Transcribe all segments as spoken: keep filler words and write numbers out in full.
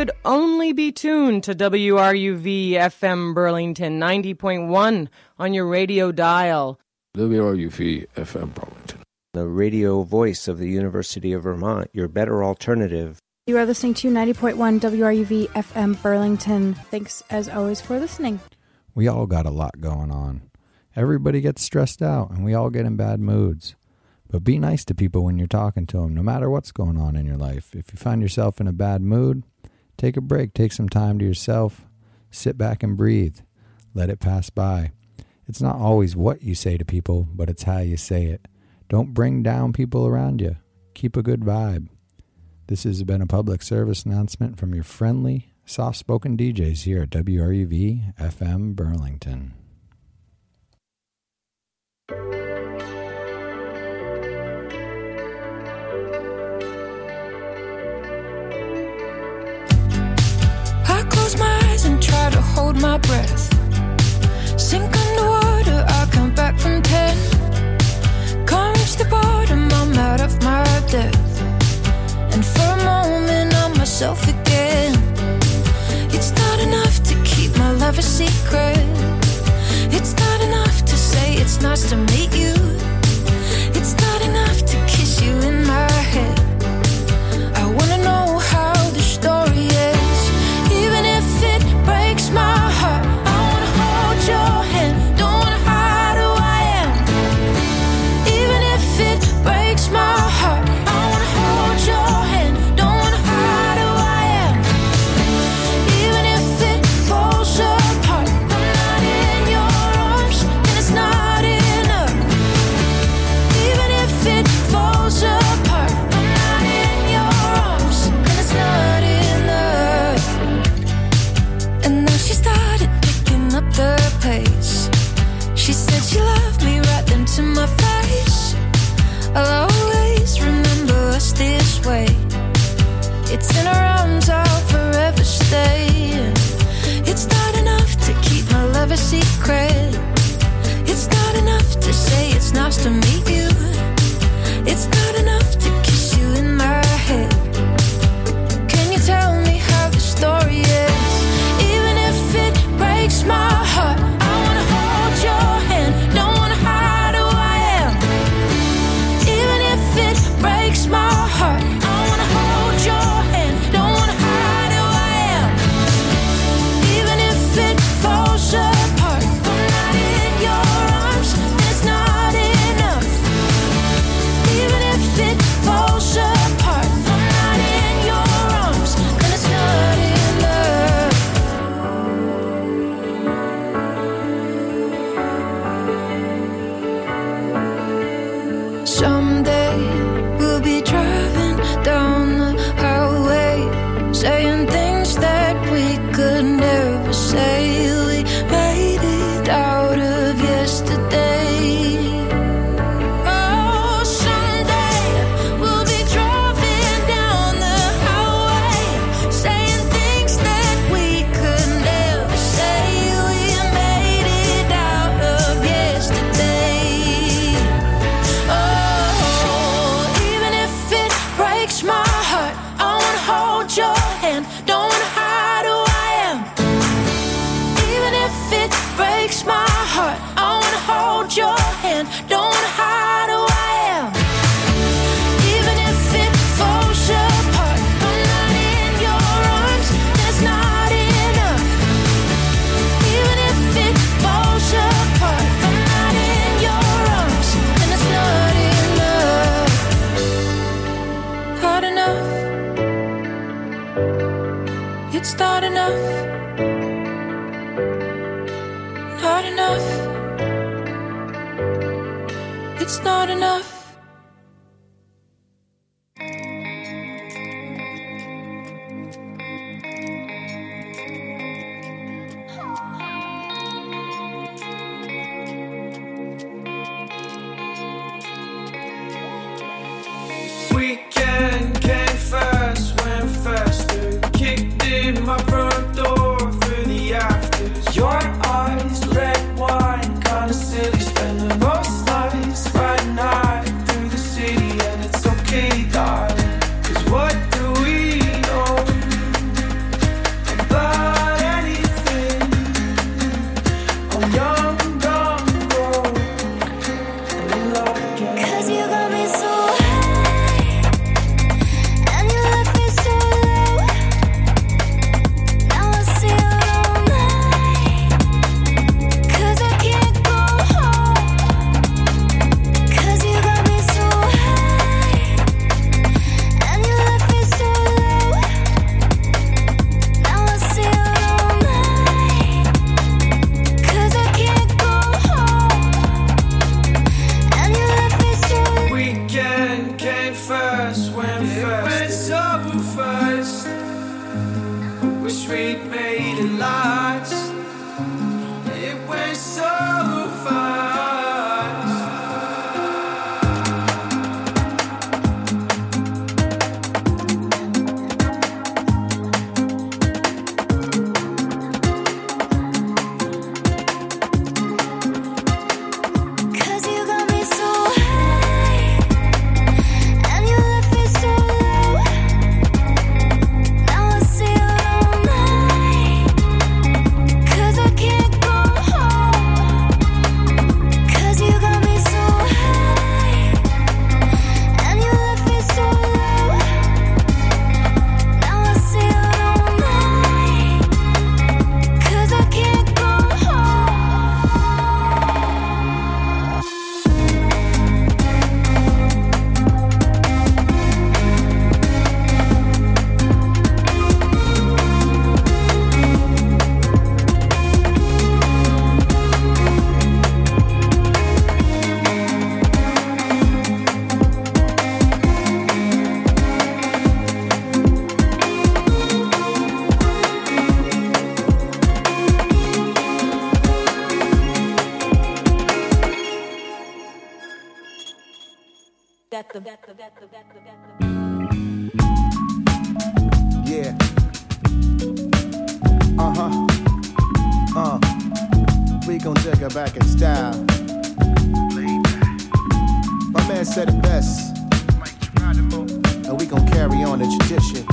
should only be tuned to W R U V F M Burlington ninety point one on your radio dial. W R U V F M Burlington, the radio voice of the University of Vermont, your better alternative. You are listening to ninety point one W R U V F M Burlington. Thanks, as always, for listening. We all got a lot going on. Everybody gets stressed out, and we all get in bad moods. But be nice to people when you're talking to them, no matter what's going on in your life. If you find yourself in a bad mood, take a break. Take some time to yourself. Sit back and breathe. Let it pass by. It's not always what you say to people, but it's how you say it. Don't bring down people around you. Keep a good vibe. This has been a public service announcement from your friendly, soft-spoken D Js here at W R U V F M Burlington. I close my eyes and try to hold my breath. Sink underwater, I come back from ten. Can't reach the bottom, I'm out of my depth. And for a moment I'm myself again. It's not enough to keep my love a secret. It's not enough to say it's nice to meet you. It's not enough to kiss you in my head. I wanna know how the story ends. Even if it breaks my heart, I wanna hold your hand. Don't wanna hide who I am. Even if it breaks my heart, I wanna hold your hand. Don't wanna hide who I am. Even if it falls apart, I'm not in your arms, and it's not enough. Even if it falls apart, I'm not in your arms, and it's not enough. And now she started picking up the pace. She said she loved me right then to my face. I'll always remember us this way. It's in her arms, I'll forever stay. It's not enough to keep my love a secret. It's not enough to say it's nice to meet you. It's not enough to kiss you in my head. Can you tell me how the story ends? Even if it breaks my heart, I wanna hold your hand. Don't wanna hide who I am. Even if it breaks my heart, I wanna hold your hand. Don't wanna hide who I am. Even if it falls apart, I'm not in your arms, and it's not enough. Even if it falls apart, I'm not in your arms, and it's not enough. Someday we'll be driving down the highway, saying things that we could never say. We made it out of yesterday. Oh, someday we'll be driving down the highway, saying things that we could never say. We made it out of yesterday. Oh, even if it breaks my heart, I wanna hold your hand. Don't wanna hide who I am. Even if it breaks my heart, I wanna hold your hand. Don't wanna hide who I am. Even if it falls apart, I'm not in your arms, and it's not enough. Even if it falls apart, I'm not in your arms, and it's not enough. Not enough. It's not enough. Not enough. It's not enough. Weekend came fast, went faster. Kicked in my front door through the afters. Your eyes, red wine, kinda silly. Spending most nights riding high Wish we'd made it last. It went so fast. Yeah. Uh-huh. Uh. We gon' take her back in style. My man said it best. And we gon' carry on the tradition.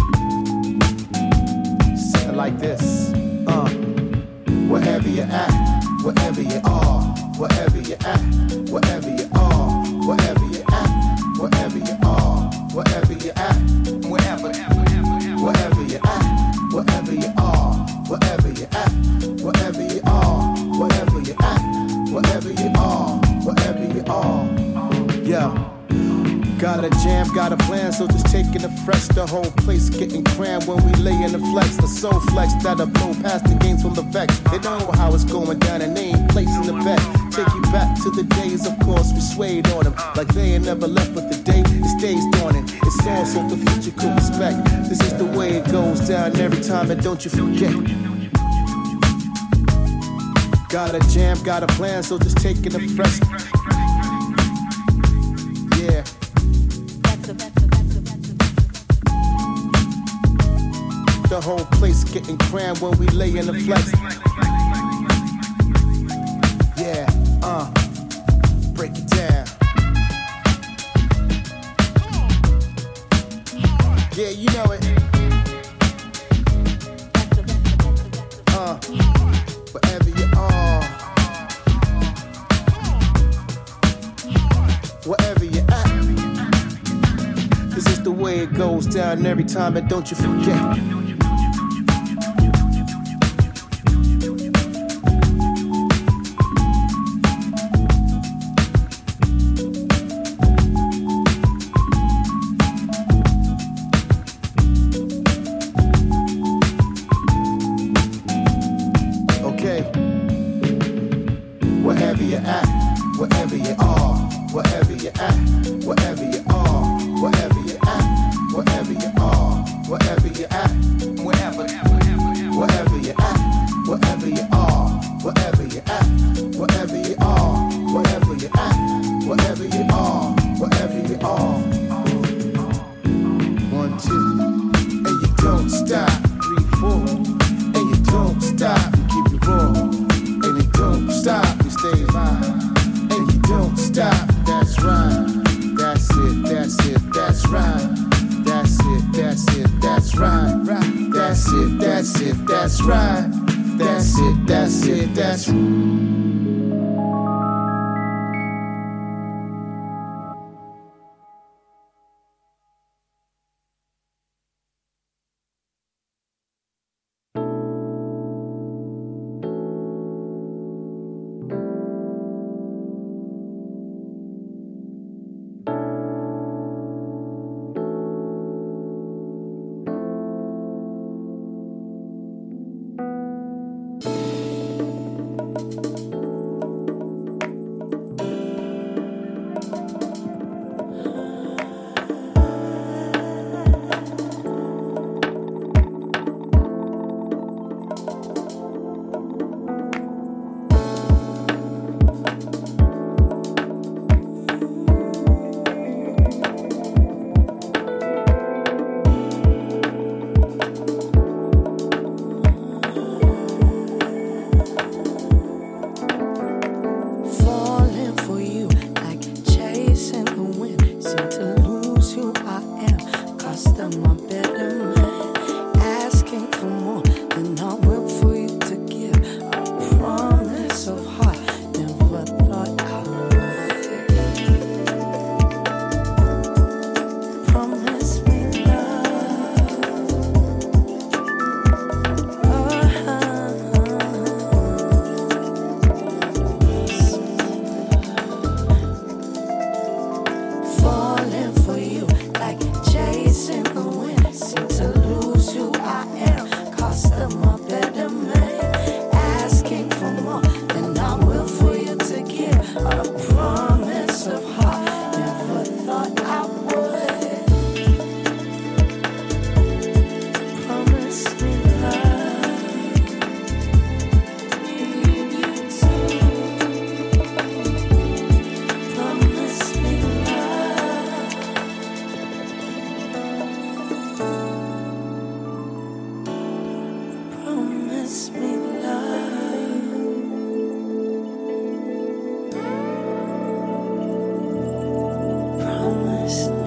Say it like this. Uh. Wherever you at, wherever you are, wherever you at, wherever you are, wherever you at, wherever you are, wherever you at, wherever, wherever you at, wherever you are, wherever you at, wherever you are, wherever you at, wherever you are, wherever you are. Yeah. Got a jam, got a plan, so just taking the fresh. The whole place getting crammed when we lay in the flex. The soul flex that'll blow past the games from the vex. They know how it's going down and they ain't placing the bet. Take you back to the days, of course, we swayed on them. Like they ain't never left, but the day it stays dawning. It's all so the future could respect. This is the way it goes down every time, and don't you forget. Got a jam, got a plan, so just taking the fresh. Yeah. The whole place getting crammed when we lay in the flex. Yeah, uh, break it down. Yeah, you know it. Uh, wherever you are, wherever you at. This is the way it goes down every time, and don't you forget. Promise me love. Promise me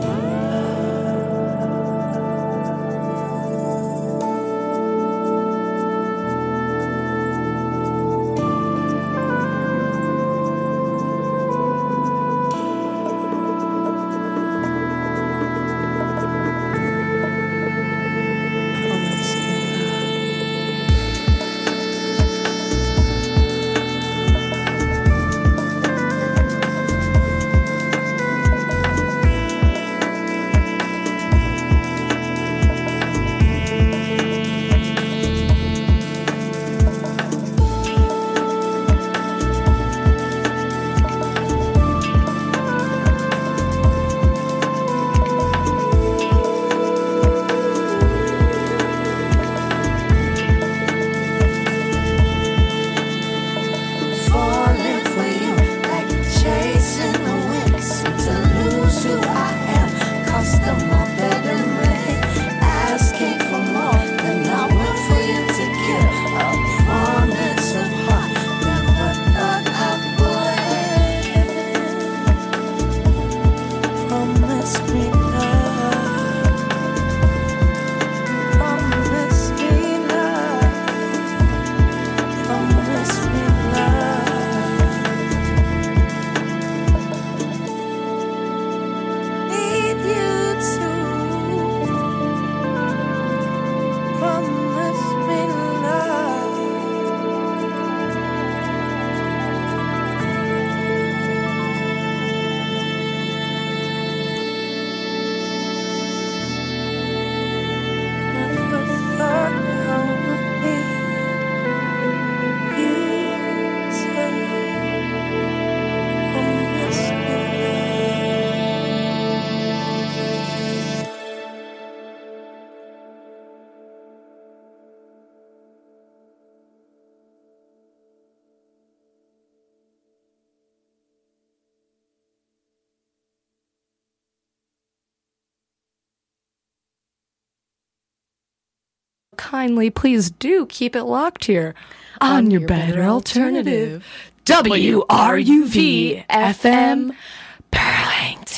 kindly, please do keep it locked here on, on your, your better, better alternative, alternative. W R U V F M Burlington.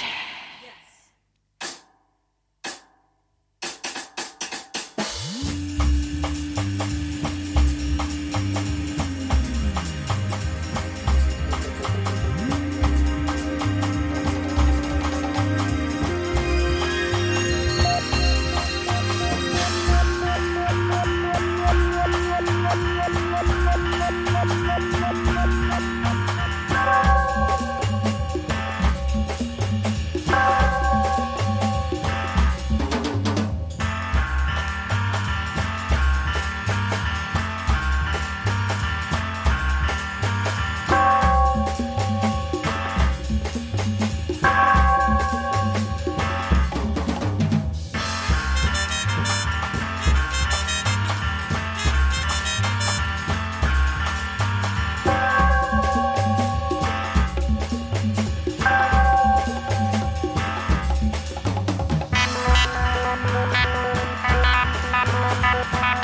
Bye.